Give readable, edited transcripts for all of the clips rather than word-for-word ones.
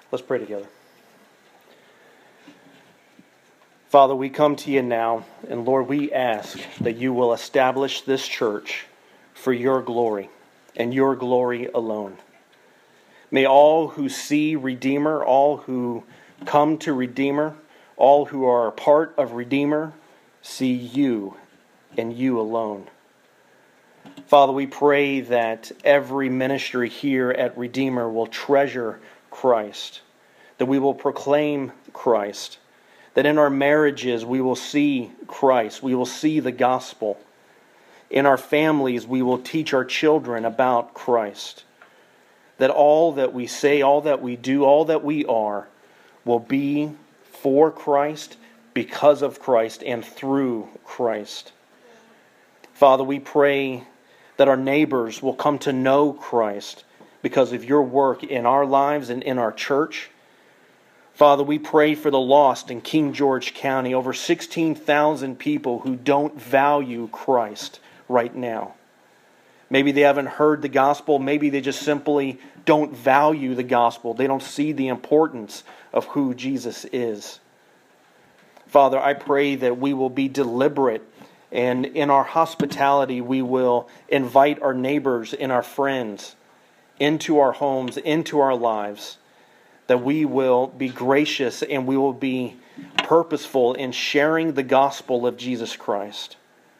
Let's pray together. Father, we come to you now, and Lord, we ask that you will establish this church for your glory and your glory alone. May all who see Redeemer, all who come to Redeemer, all who are a part of Redeemer, see you and you alone. Father, we pray that every ministry here at Redeemer will treasure Christ, that we will proclaim Christ, that in our marriages we will see Christ, we will see the gospel. In our families we will teach our children about Christ, that all that we say, all that we do, all that we are will be for Christ, because of Christ, and through Christ. Father, we pray that our neighbors will come to know Christ because of your work in our lives and in our church. Father, we pray for the lost in King George County, over 16,000 people who don't value Christ right now. Maybe they haven't heard the gospel. Maybe they just simply don't value the gospel. They don't see the importance of who Jesus is. Father, I pray that we will be deliberate, and in our hospitality we will invite our neighbors and our friends into our homes, into our lives, that we will be gracious and we will be purposeful in sharing the gospel of Jesus Christ.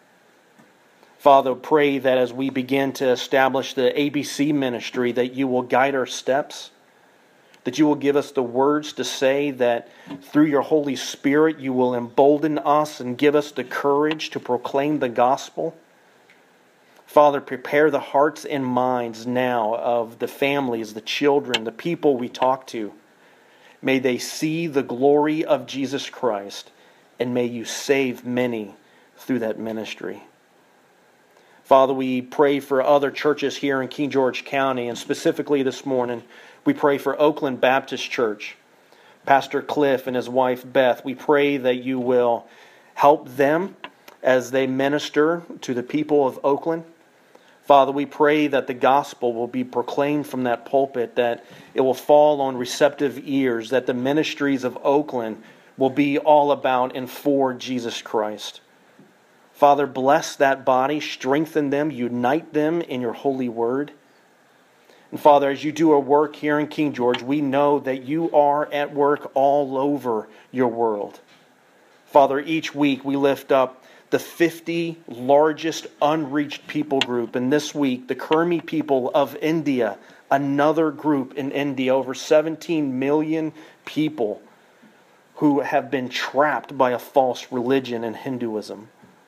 Father, pray that as we begin to establish the ABC ministry, that you will guide our steps, that you will give us the words to say, that through your Holy Spirit you will embolden us and give us the courage to proclaim the gospel. Father, prepare the hearts and minds now of the families, the children, the people we talk to. May they see the glory of Jesus Christ, and may you save many through that ministry. Father, we pray for other churches here in King George County, and specifically this morning, we pray for Oakland Baptist Church. Pastor Cliff and his wife Beth, we pray that you will help them as they minister to the people of Oakland. Father, we pray that the gospel will be proclaimed from that pulpit, that it will fall on receptive ears, that the ministries of Oakland will be all about and for Jesus Christ. Father, bless that body, strengthen them, unite them in your holy word. And Father, as you do a work here in King George, we know that you are at work all over your world. Father, each week we lift up the 50 largest unreached people group. And this week, the Kurmi people of India, another group in India, over 17 million people who have been trapped by a false religion in Hinduism.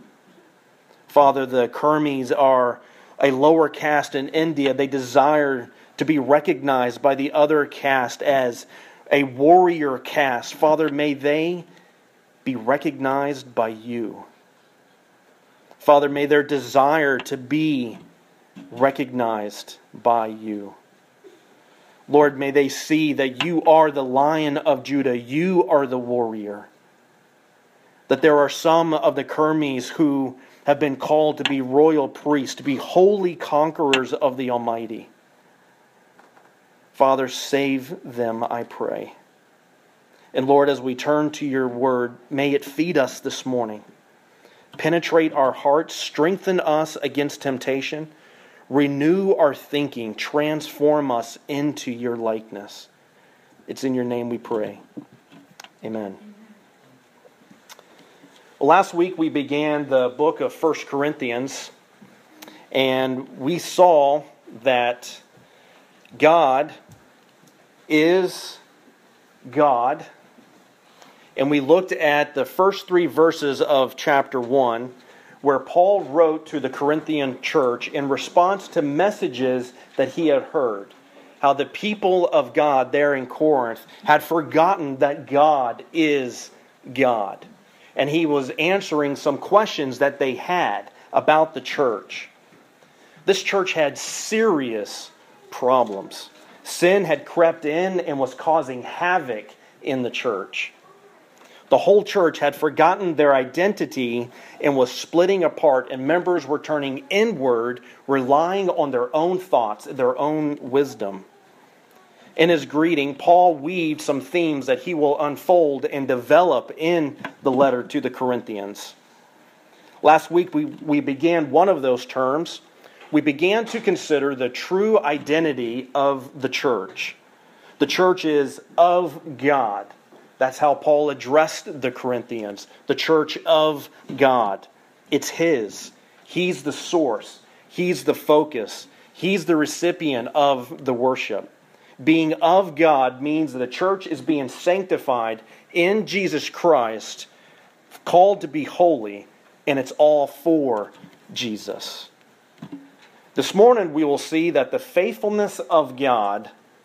Father, the Kurmis are a lower caste in India. They desire to be recognized by the other caste as a warrior caste. Father, may they be recognized by you. Father, may their desire to be recognized by you. Lord, may they see that you are the Lion of Judah. You are the warrior. That there are some of the Kurmis who have been called to be royal priests, to be holy conquerors of the Almighty. Father, save them, I pray. And Lord, as we turn to your word, may it feed us this morning. Penetrate our hearts, strengthen us against temptation, renew our thinking, transform us into your likeness. It's in your name we pray. Amen. Well, last week we began the book of 1 Corinthians, and we saw that God is God. And we looked at the first 3 verses of chapter 1, where Paul wrote to the Corinthian church in response to messages that he had heard. How the people of God there in Corinth had forgotten that God is God. And he was answering some questions that they had about the church. This church had serious problems. Sin had crept in and was causing havoc in the church. The whole church had forgotten their identity and was splitting apart, and members were turning inward, relying on their own thoughts, their own wisdom. In his greeting, Paul weaved some themes that he will unfold and develop in the letter to the Corinthians. Last week, we began one of those terms. We began to consider the true identity of the church. The church is of God. That's how Paul addressed the Corinthians. The church of God. It's His. He's the source. He's the focus. He's the recipient of the worship. Being of God means that the church is being sanctified in Jesus Christ, called to be holy, and it's all for Jesus. This morning we will see that the faithfulness of God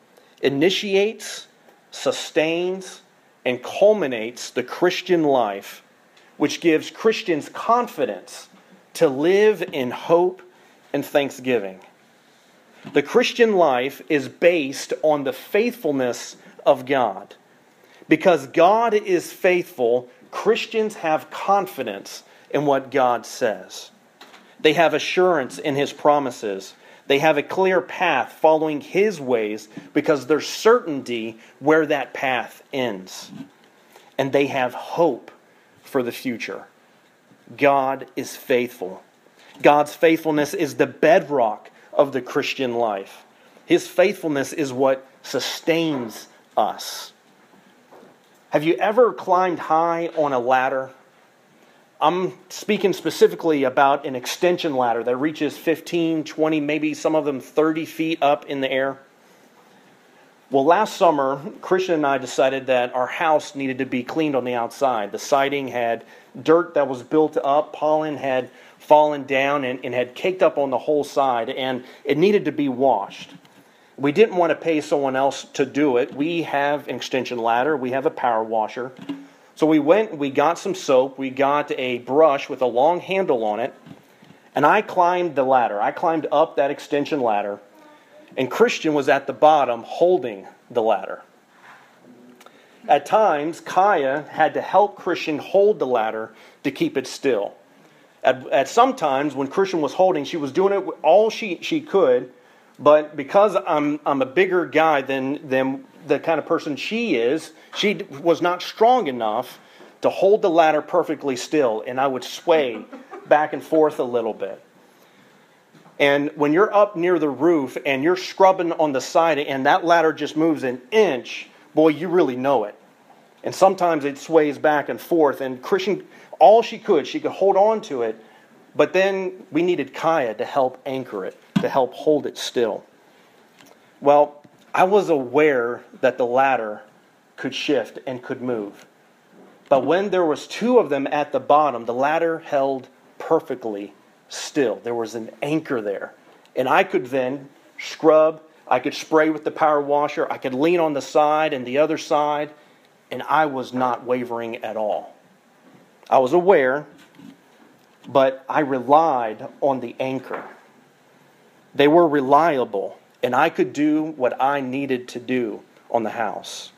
initiates, sustains, and culminates the Christian life, which gives Christians confidence to live in hope and thanksgiving. The Christian life is based on the faithfulness of God. Because God is faithful, Christians have confidence in what God says. They have assurance in His promises. They have a clear path following His ways because there's certainty where that path ends. And they have hope for the future. God is faithful. God's faithfulness is the bedrock of the Christian life. His faithfulness is what sustains us. Have you ever climbed high on a ladder? I'm speaking specifically about an extension ladder that reaches 15, 20, maybe some of them 30 feet up in the air. Well, last summer, Christian and I decided that our house needed to be cleaned on the outside. The siding had dirt that was built up, pollen had fallen down and had caked up on the whole side, and it needed to be washed. We didn't want to pay someone else to do it. We have an extension ladder. We have a power washer. So we went, we got some soap, we got a brush with a long handle on it, and I climbed the ladder. I climbed up that extension ladder, and Christian was at the bottom holding the ladder. At times, Kaya had to help Christian hold the ladder to keep it still. At some times, when Christian was holding, she was doing it all she could, but because I'm a bigger guy than the kind of person she was not strong enough to hold the ladder perfectly still, and I would sway back and forth a little bit. And when you're up near the roof and you're scrubbing on the side and that ladder just moves an inch, boy, you really know it. And sometimes it sways back and forth, and Christian, all she could hold on to it, but then we needed Kaya to help anchor it, to help hold it still. Well, I was aware that the ladder could shift and could move. But when there was two of them at the bottom, the ladder held perfectly still. There was an anchor there. And I could then scrub, I could spray with the power washer, I could lean on the side and the other side, and I was not wavering at all. I was aware, but I relied on the anchor. They were reliable, and I could do what I needed to do on the house.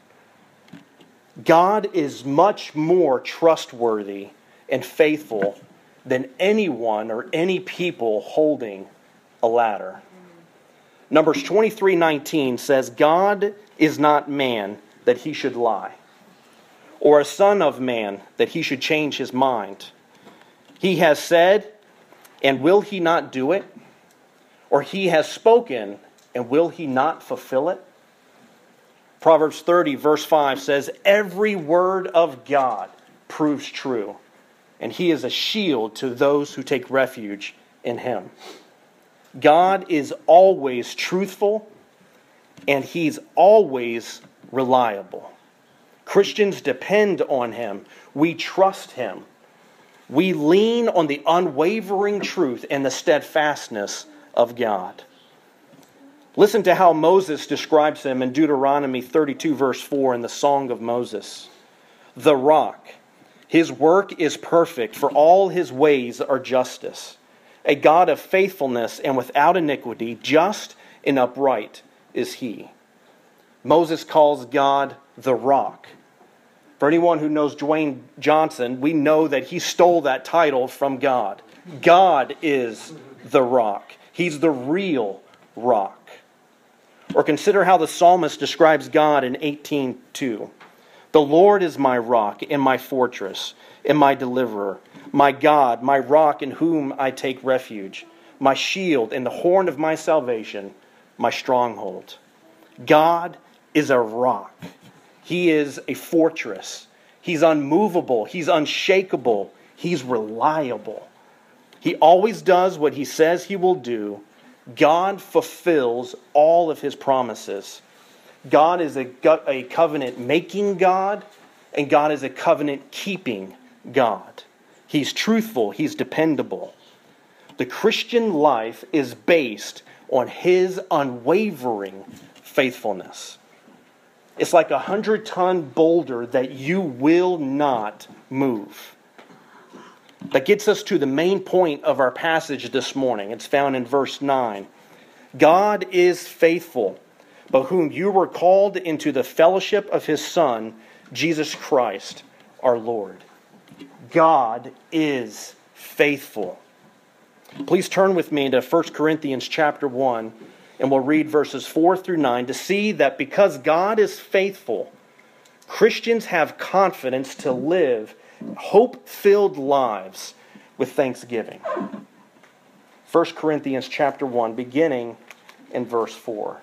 God is much more trustworthy and faithful than anyone or any people holding a ladder. Numbers 23:19 says, God is not man that He should lie, or a son of man that He should change His mind. He has said, and will He not do it? Or He has spoken, and will He not fulfill it? Proverbs 30 verse 5 says, every word of God proves true, and He is a shield to those who take refuge in Him. God is always truthful, and He's always reliable. Christians depend on Him. We trust Him. We lean on the unwavering truth and the steadfastness of God. Listen to how Moses describes Him in Deuteronomy 32 verse 4 in the Song of Moses. The rock, His work is perfect, for all His ways are justice. A God of faithfulness and without iniquity, just and upright is He. Moses calls God the rock. For anyone who knows Dwayne Johnson, we know that he stole that title from God. God is the rock. He's the real rock. Or consider how the psalmist describes God in 18:2. The Lord is my rock and my fortress and my deliverer, my God, my rock in whom I take refuge, my shield and the horn of my salvation, my stronghold. God is a rock. He is a fortress. He's unmovable. He's unshakable. He's reliable. He always does what he says he will do. God fulfills all of his promises. God is a covenant-making God, and God is a covenant-keeping God. He's truthful. He's dependable. The Christian life is based on his unwavering faithfulness. It's like a 100-ton boulder that you will not move. That gets us to the main point of our passage this morning. It's found in verse 9. God is faithful, by whom you were called into the fellowship of his Son, Jesus Christ, our Lord. God is faithful. Please turn with me to 1 Corinthians chapter 1, and we'll read verses 4 through 9 to see that because God is faithful, Christians have confidence to live hope-filled lives with thanksgiving. 1 Corinthians chapter 1, beginning in verse 4.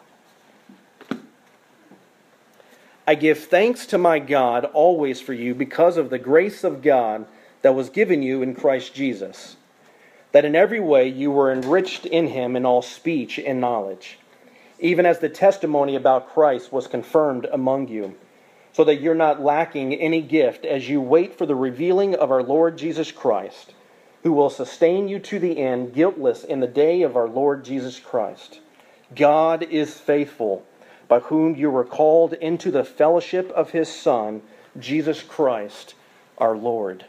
I give thanks to my God always for you because of the grace of God that was given you in Christ Jesus, that in every way you were enriched in him in all speech and knowledge, even as the testimony about Christ was confirmed among you, so that you're not lacking any gift as you wait for the revealing of our Lord Jesus Christ, who will sustain you to the end, guiltless in the day of our Lord Jesus Christ. God is faithful, by whom you were called into the fellowship of his Son, Jesus Christ, our Lord.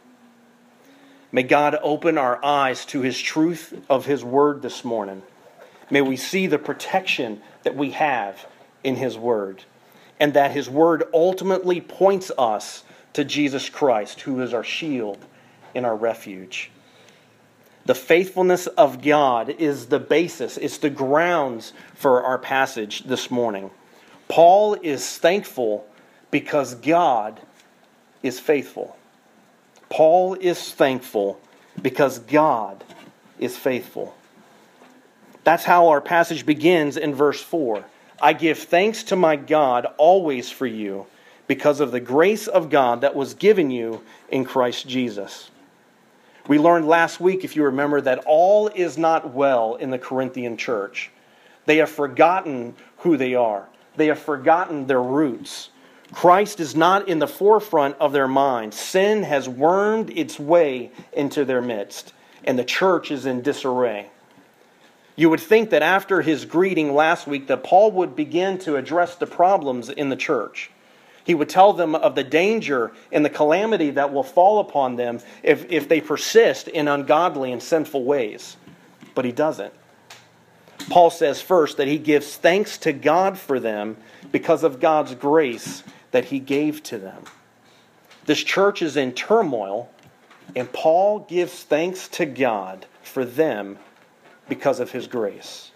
May God open our eyes to his truth of his word this morning. May we see the protection that we have in his word, and that his word ultimately points us to Jesus Christ, who is our shield and our refuge. The faithfulness of God is the basis, it's the grounds for our passage this morning. Paul is thankful because God is faithful. Paul is thankful because God is faithful. That's how our passage begins in verse 4. I give thanks to my God always for you because of the grace of God that was given you in Christ Jesus. We learned last week, if you remember, that all is not well in the Corinthian church. They have forgotten who they are. They have forgotten their roots. Christ is not in the forefront of their minds. Sin has wormed its way into their midst, and the church is in disarray. You would think that after his greeting last week that Paul would begin to address the problems in the church. He would tell them of the danger and the calamity that will fall upon them if they persist in ungodly and sinful ways. But he doesn't. Paul says first that he gives thanks to God for them because of God's grace that he gave to them. This church is in turmoil, and Paul gives thanks to God for them because of his grace.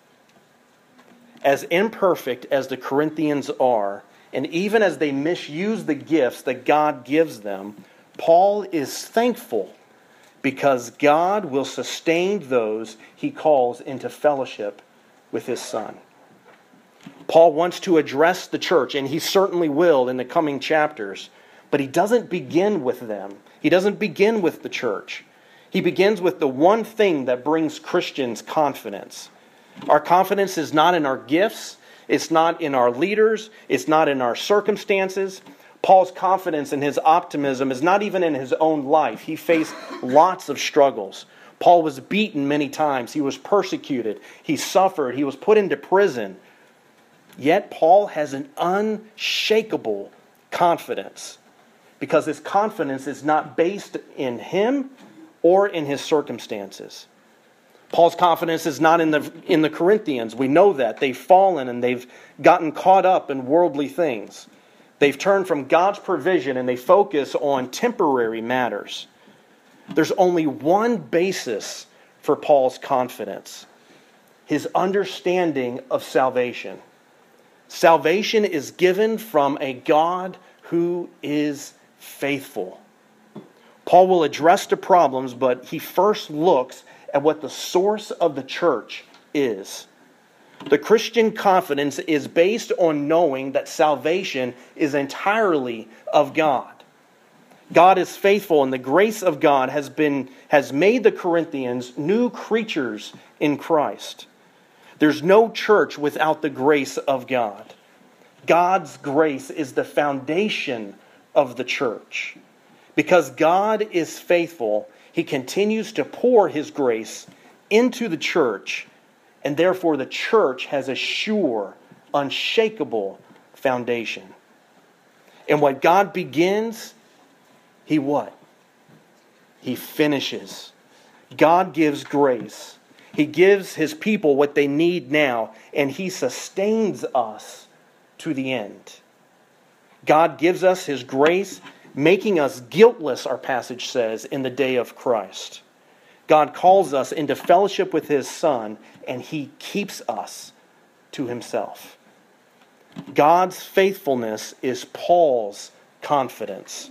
As imperfect as the Corinthians are, and even as they misuse the gifts that God gives them, Paul is thankful because God will sustain those he calls into fellowship with his Son. Paul wants to address the church, and he certainly will in the coming chapters, but he doesn't begin with them. He doesn't begin with the church. He begins with the one thing that brings Christians confidence. Our confidence is not in our gifts. It's not in our leaders. It's not in our circumstances. Paul's confidence and his optimism is not even in his own life. He faced lots of struggles. Paul was beaten many times. He was persecuted. He suffered. He was put into prison. Yet Paul has an unshakable confidence because his confidence is not based in him or in his circumstances. Paul's confidence is not in the Corinthians. We know that. They've fallen and they've gotten caught up in worldly things. They've turned from God's provision and they focus on temporary matters. There's only one basis for Paul's confidence: his understanding of salvation. Salvation is given from a God who is faithful. Paul will address the problems, but he first looks at what the source of the church is. The Christian confidence is based on knowing that salvation is entirely of God. God is faithful, and the grace of God has made the Corinthians new creatures in Christ. There's no church without the grace of God. God's grace is the foundation of the church. Because God is faithful, He continues to pour His grace into the church, and therefore the church has a sure, unshakable foundation. And what God begins, He what? He finishes. God gives grace. He gives His people what they need now, and He sustains us to the end. God gives us His grace, making us guiltless, our passage says, in the day of Christ. God calls us into fellowship with His Son, and He keeps us to Himself. God's faithfulness is Paul's confidence.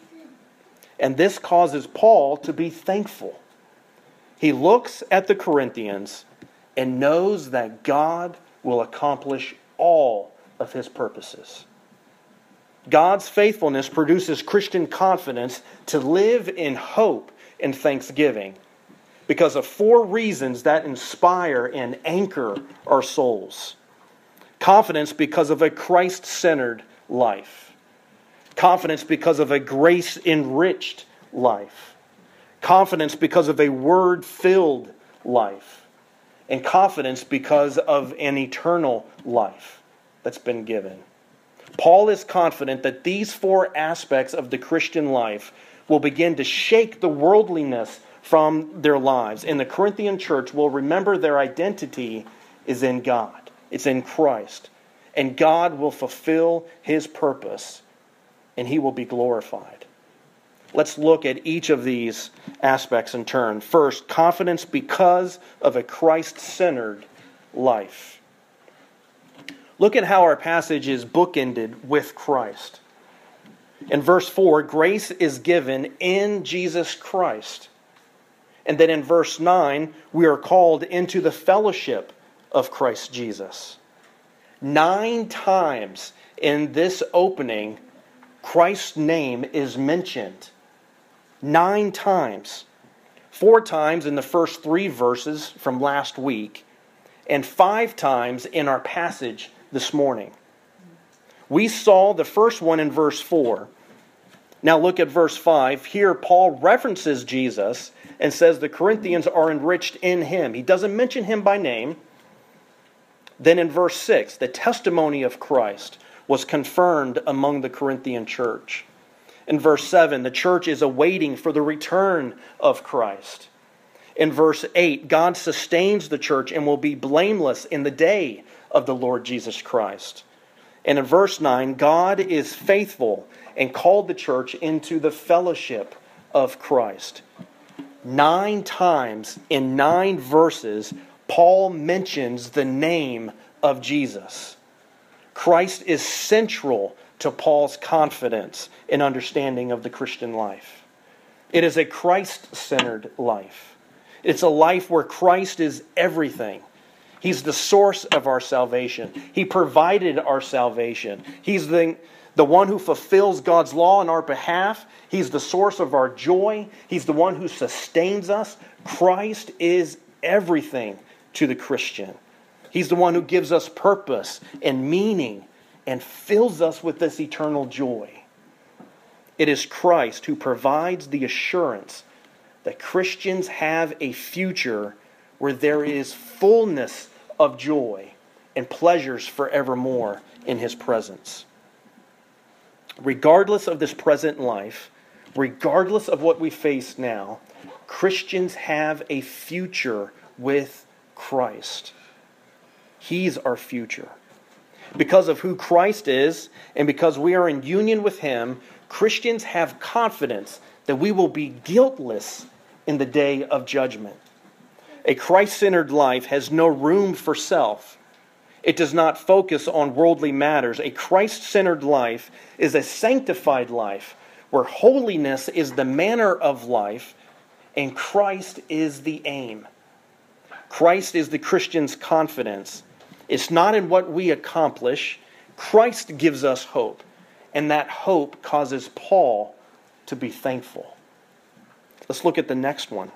And this causes Paul to be thankful. He looks at the Corinthians and knows that God will accomplish all of His purposes. God's faithfulness produces Christian confidence to live in hope and thanksgiving because of 4 reasons that inspire and anchor our souls. Confidence because of a Christ-centered life. Confidence because of a grace-enriched life. Confidence because of a word-filled life. And confidence because of an eternal life that's been given. Paul is confident that these 4 aspects of the Christian life will begin to shake the worldliness from their lives. And the Corinthian church will remember their identity is in God. It's in Christ. And God will fulfill His purpose, and He will be glorified. Let's look at each of these aspects in turn. First, confidence because of a Christ-centered life. Look at how our passage is bookended with Christ. In verse 4, grace is given in Jesus Christ. And then in verse 9, we are called into the fellowship of Christ Jesus. 9 times in this opening, Christ's name is mentioned. 9 times. 4 times in the first 3 verses from last week, and 5 times in our passage this morning. We saw the first one in verse 4. Now look at verse 5. Here Paul references Jesus and says the Corinthians are enriched in Him. He doesn't mention Him by name. Then in verse 6, the testimony of Christ was confirmed among the Corinthian church. In verse 7, the church is awaiting for the return of Christ. In verse 8, God sustains the church and will be blameless in the day of the Lord Jesus Christ. And in verse 9, God is faithful and called the church into the fellowship of Christ. 9 times in 9 verses, Paul mentions the name of Jesus. Christ is central to Paul's confidence and understanding of the Christian life. It is a Christ-centered life. It's a life where Christ is everything. He's the source of our salvation. He provided our salvation. He's the one who fulfills God's law on our behalf. He's the source of our joy. He's the one who sustains us. Christ is everything to the Christian. He's the one who gives us purpose and meaning and fills us with this eternal joy. It is Christ who provides the assurance that Christians have a future where there is fullness of joy and pleasures forevermore in His presence. Regardless of this present life, regardless of what we face now, Christians have a future with Christ. He's our future. Because of who Christ is, and because we are in union with Him, Christians have confidence that we will be guiltless in the day of judgment. A Christ-centered life has no room for self. It does not focus on worldly matters. A Christ-centered life is a sanctified life where holiness is the manner of life and Christ is the aim. Christ is the Christian's confidence. It's not in what we accomplish. Christ gives us hope, and that hope causes Paul to be thankful. Let's look at the next one.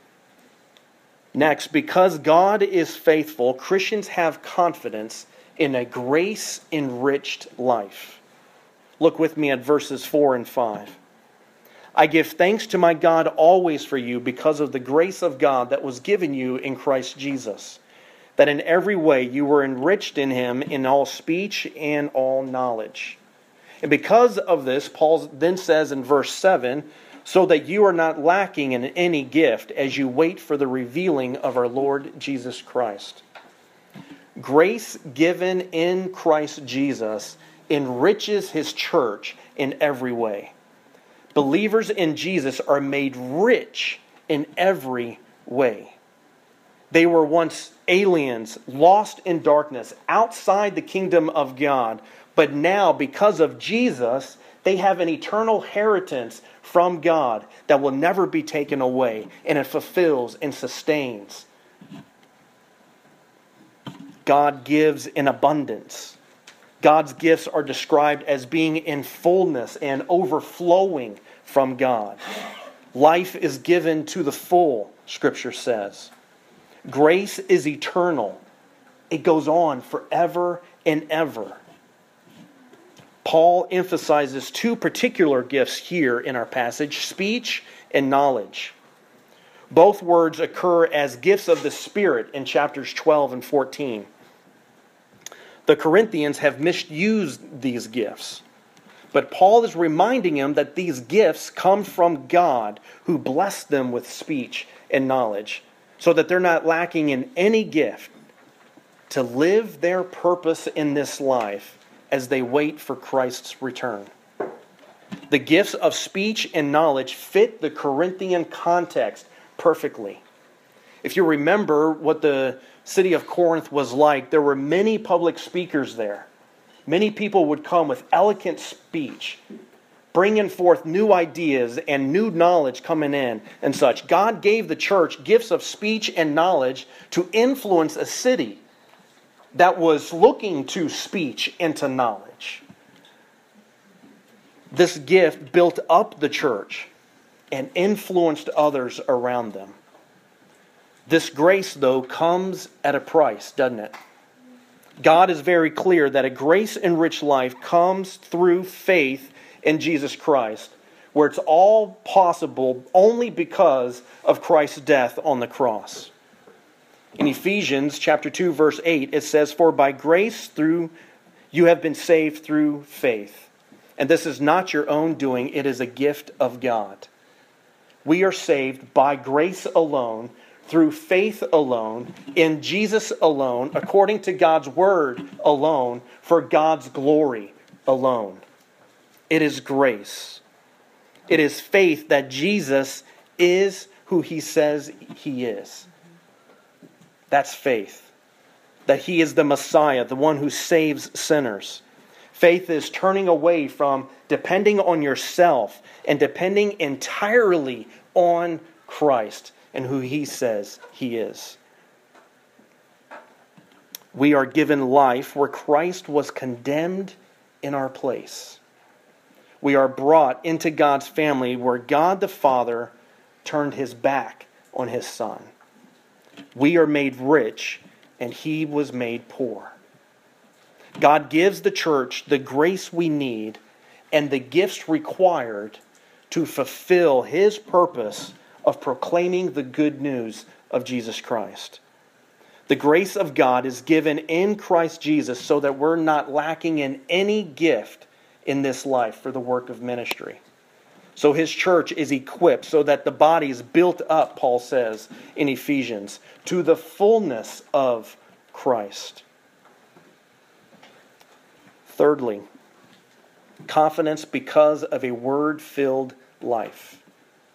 Next, because God is faithful, Christians have confidence in a grace-enriched life. Look with me at verses 4 and 5. I give thanks to my God always for you because of the grace of God that was given you in Christ Jesus, that in every way you were enriched in him in all speech and all knowledge. And because of this, Paul then says in verse 7, so that you are not lacking in any gift as you wait for the revealing of our Lord Jesus Christ. Grace given in Christ Jesus enriches his church in every way. Believers in Jesus are made rich in every way. They were once aliens, lost in darkness, outside the kingdom of God. But now, because of Jesus, they have an eternal inheritance from God that will never be taken away, and it fulfills and sustains. God gives in abundance. God's gifts are described as being in fullness and overflowing from God. Life is given to the full, Scripture says. Grace is eternal. It goes on forever and ever. Paul emphasizes two particular gifts here in our passage, speech and knowledge. Both words occur as gifts of the Spirit in chapters 12 and 14. The Corinthians have misused these gifts, but Paul is reminding them that these gifts come from God who blessed them with speech and knowledge, so that they're not lacking in any gift to live their purpose in this life as they wait for Christ's return. The gifts of speech and knowledge fit the Corinthian context perfectly. If you remember what the city of Corinth was like, there were many public speakers there. Many people would come with eloquent speech, bringing forth new ideas and new knowledge coming in and such. God gave the church gifts of speech and knowledge to influence a city that was looking to speech and to knowledge. This gift built up the church and influenced others around them. This grace, though, comes at a price, doesn't it? God is very clear that a grace-enriched life comes through faith in Jesus Christ, where it's all possible only because of Christ's death on the cross. In Ephesians chapter 2, verse 8, it says, for by grace you have been saved through faith. And this is not your own doing, it is a gift of God. We are saved by grace alone, through faith alone, in Jesus alone, according to God's word alone, for God's glory alone. It is grace. It is faith that Jesus is who he says he is. That's faith. That he is the Messiah, the one who saves sinners. Faith is turning away from depending on yourself and depending entirely on Christ and who he says he is. We are given life where Christ was condemned in our place. We are brought into God's family where God the Father turned his back on his Son. We are made rich and he was made poor. God gives the church the grace we need and the gifts required to fulfill his purpose of proclaiming the good news of Jesus Christ. The grace of God is given in Christ Jesus so that we're not lacking in any gift in this life for the work of ministry. So his church is equipped so that the body is built up, Paul says in Ephesians, to the fullness of Christ. Thirdly, confidence because of a word-filled life.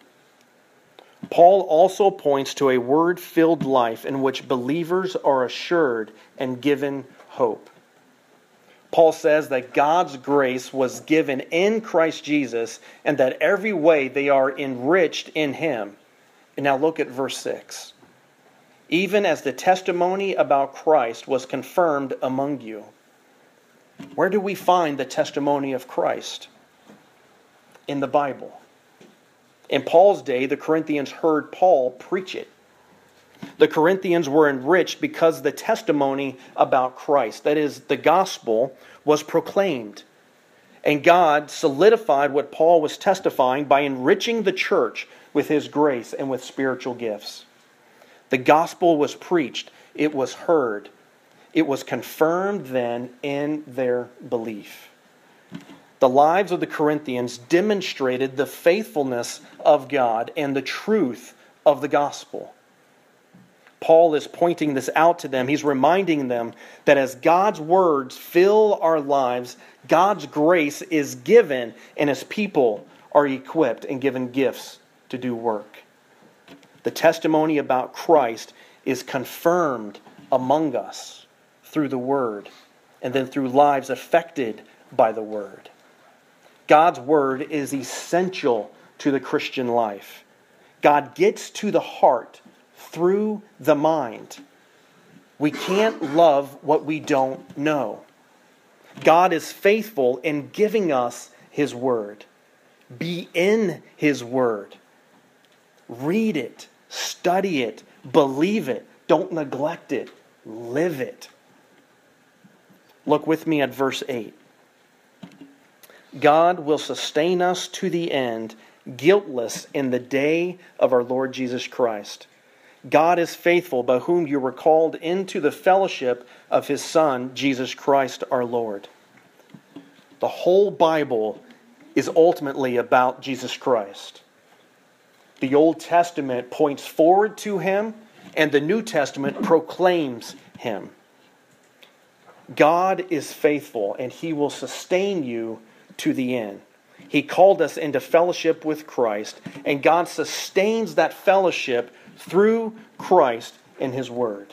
Paul also points to a word-filled life in which believers are assured and given hope. Paul says that God's grace was given in Christ Jesus and that every way they are enriched in him. And now look at verse 6. Even as the testimony about Christ was confirmed among you. Where do we find the testimony of Christ? In the Bible. In Paul's day, the Corinthians heard Paul preach it. The Corinthians were enriched because the testimony about Christ, that is, the gospel, was proclaimed. And God solidified what Paul was testifying by enriching the church with his grace and with spiritual gifts. The gospel was preached. It was heard. It was confirmed then in their belief. The lives of the Corinthians demonstrated the faithfulness of God and the truth of the gospel. Paul is pointing this out to them. He's reminding them that as God's words fill our lives, God's grace is given, and his people are equipped and given gifts to do work. The testimony about Christ is confirmed among us through the Word, and then through lives affected by the Word. God's Word is essential to the Christian life. God gets to the heart through the mind. We can't love what we don't know. God is faithful in giving us his Word. Be in his Word. Read it, study it, believe it. Don't neglect it. Live it. Look with me at verse 8. God will sustain us to the end, guiltless in the day of our Lord Jesus Christ. God is faithful, by whom you were called into the fellowship of his Son, Jesus Christ our Lord. The whole Bible is ultimately about Jesus Christ. The Old Testament points forward to him, and the New Testament proclaims him. God is faithful, and he will sustain you to the end. He called us into fellowship with Christ, and God sustains that fellowship through Christ and his Word.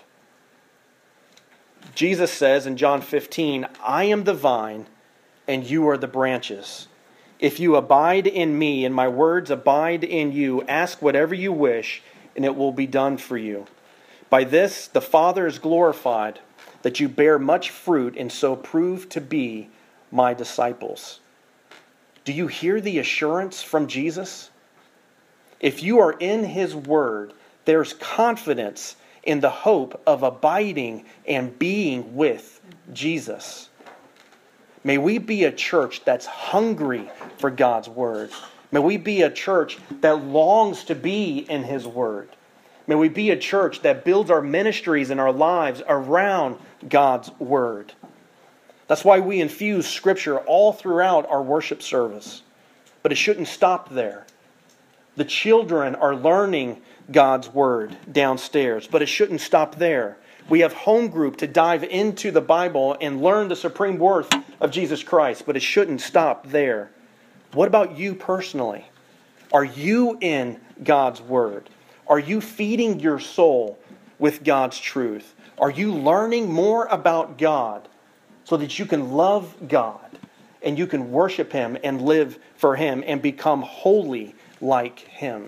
Jesus says in John 15, I am the vine, and you are the branches. If you abide in me, and my words abide in you, ask whatever you wish, and it will be done for you. By this the Father is glorified, that you bear much fruit, and so prove to be my disciples. Do you hear the assurance from Jesus? If you are in his Word, there's confidence in the hope of abiding and being with Jesus. May we be a church that's hungry for God's Word. May we be a church that longs to be in his Word. May we be a church that builds our ministries and our lives around God's Word. That's why we infuse Scripture all throughout our worship service. But it shouldn't stop there. The children are learning God's Word downstairs, but it shouldn't stop there. We have home group to dive into the Bible and learn the supreme worth of Jesus Christ, but it shouldn't stop there. What about you personally? Are you in God's Word? Are you feeding your soul with God's truth? Are you learning more about God so that you can love God and you can worship him and live for him and become holy like him?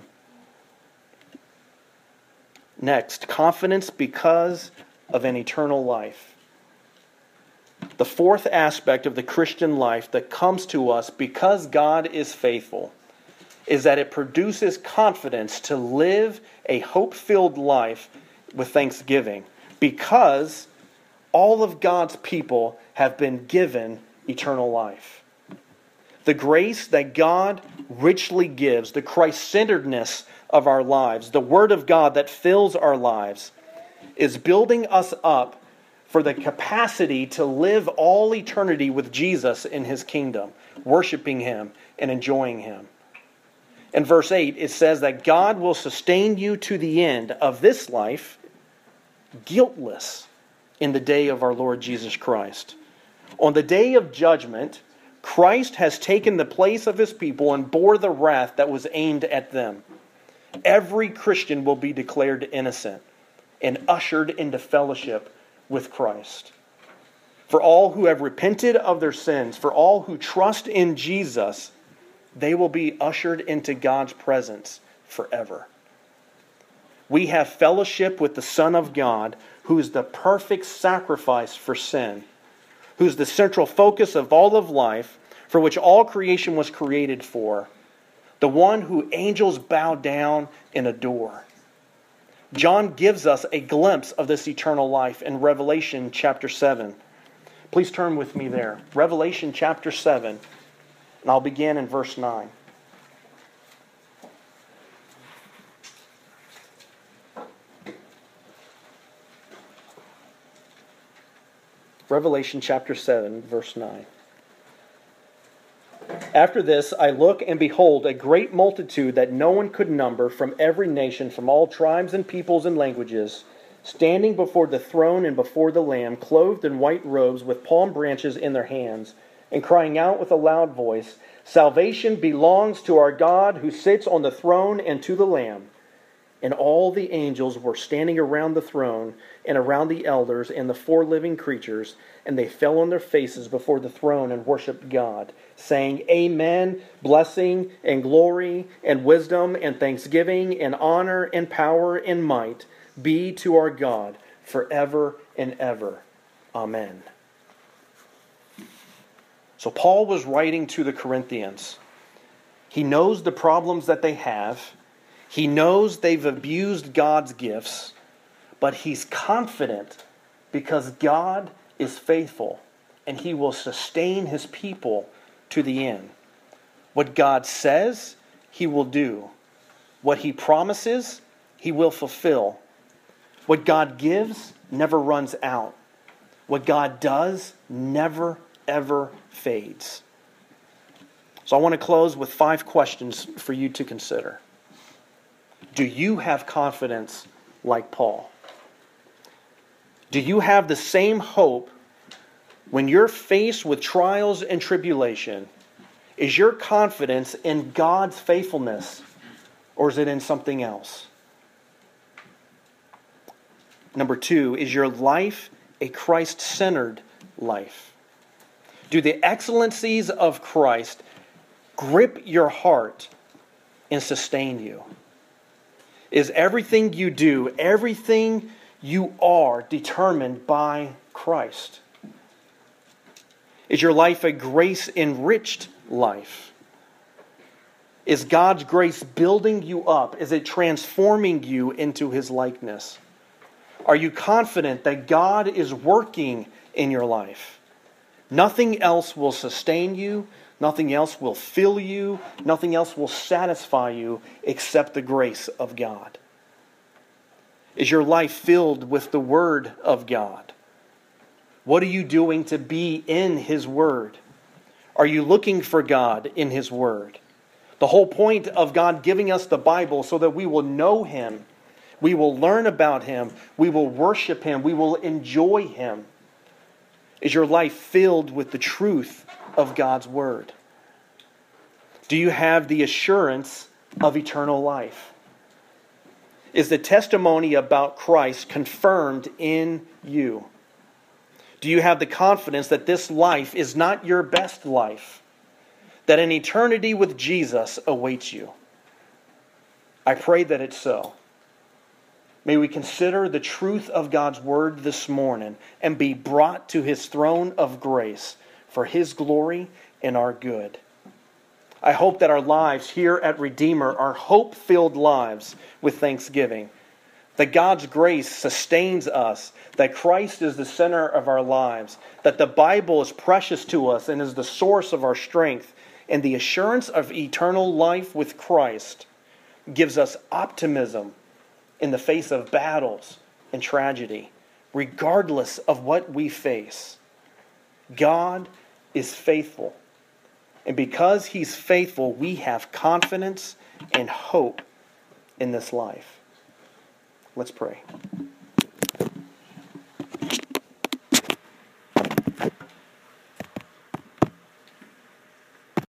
Next, confidence because of an eternal life. The fourth aspect of the Christian life that comes to us because God is faithful is that it produces confidence to live a hope-filled life with thanksgiving, because all of God's people have been given eternal life. The grace that God richly gives, the Christ-centeredness of our lives, the Word of God that fills our lives, is building us up for the capacity to live all eternity with Jesus in his kingdom, worshiping him and enjoying him. In verse 8, it says that God will sustain you to the end of this life, guiltless in the day of our Lord Jesus Christ. On the day of judgment, Christ has taken the place of his people and bore the wrath that was aimed at them. Every Christian will be declared innocent and ushered into fellowship with Christ. For all who have repented of their sins, for all who trust in Jesus, they will be ushered into God's presence forever. We have fellowship with the Son of God, who is the perfect sacrifice for sin, who is the central focus of all of life, for which all creation was created for, the one who angels bow down and adore. John gives us a glimpse of this eternal life in Revelation chapter 7. Please turn with me there. Revelation chapter 7, and I'll begin in verse 9. Revelation chapter 7, verse 9. After this I look, and behold, a great multitude that no one could number, from every nation, from all tribes and peoples and languages, standing before the throne and before the Lamb, clothed in white robes, with palm branches in their hands, and crying out with a loud voice, Salvation belongs to our God who sits on the throne and to the Lamb. And all the angels were standing around the throne and around the elders and the four living creatures, and they fell on their faces before the throne and worshipped God, saying, Amen, blessing and glory and wisdom and thanksgiving and honor and power and might be to our God forever and ever. Amen. So Paul was writing to the Corinthians. He knows the problems that they have. He knows they've abused God's gifts, but he's confident because God is faithful and he will sustain his people to the end. What God says, he will do. What he promises, he will fulfill. What God gives never runs out. What God does never, ever fades. So I want to close with 5 questions for you to consider. Do you have confidence like Paul? Do you have the same hope when you're faced with trials and tribulation? Is your confidence in God's faithfulness, or is it in something else? Number 2, is your life a Christ-centered life? Do the excellencies of Christ grip your heart and sustain you? Is everything you do, everything you are, determined by Christ? Is your life a grace-enriched life? Is God's grace building you up? Is it transforming you into His likeness? Are you confident that God is working in your life? Nothing else will sustain you. Nothing else will fill you. Nothing else will satisfy you except the grace of God. Is your life filled with the Word of God? What are you doing to be in His Word? Are you looking for God in His Word? The whole point of God giving us the Bible so that we will know Him. We will learn about Him. We will worship Him. We will enjoy Him. Is your life filled with the truth of God's Word? Do you have the assurance of eternal life? Is the testimony about Christ confirmed in you? Do you have the confidence that this life is not your best life? That an eternity with Jesus awaits you? I pray that it's so. May we consider the truth of God's Word this morning and be brought to His throne of grace for His glory and our good. I hope that our lives here at Redeemer are hope-filled lives with thanksgiving. That God's grace sustains us. That Christ is the center of our lives. That the Bible is precious to us and is the source of our strength. And the assurance of eternal life with Christ gives us optimism in the face of battles and tragedy, regardless of what we face. God is faithful. And because He's faithful, we have confidence and hope in this life. Let's pray.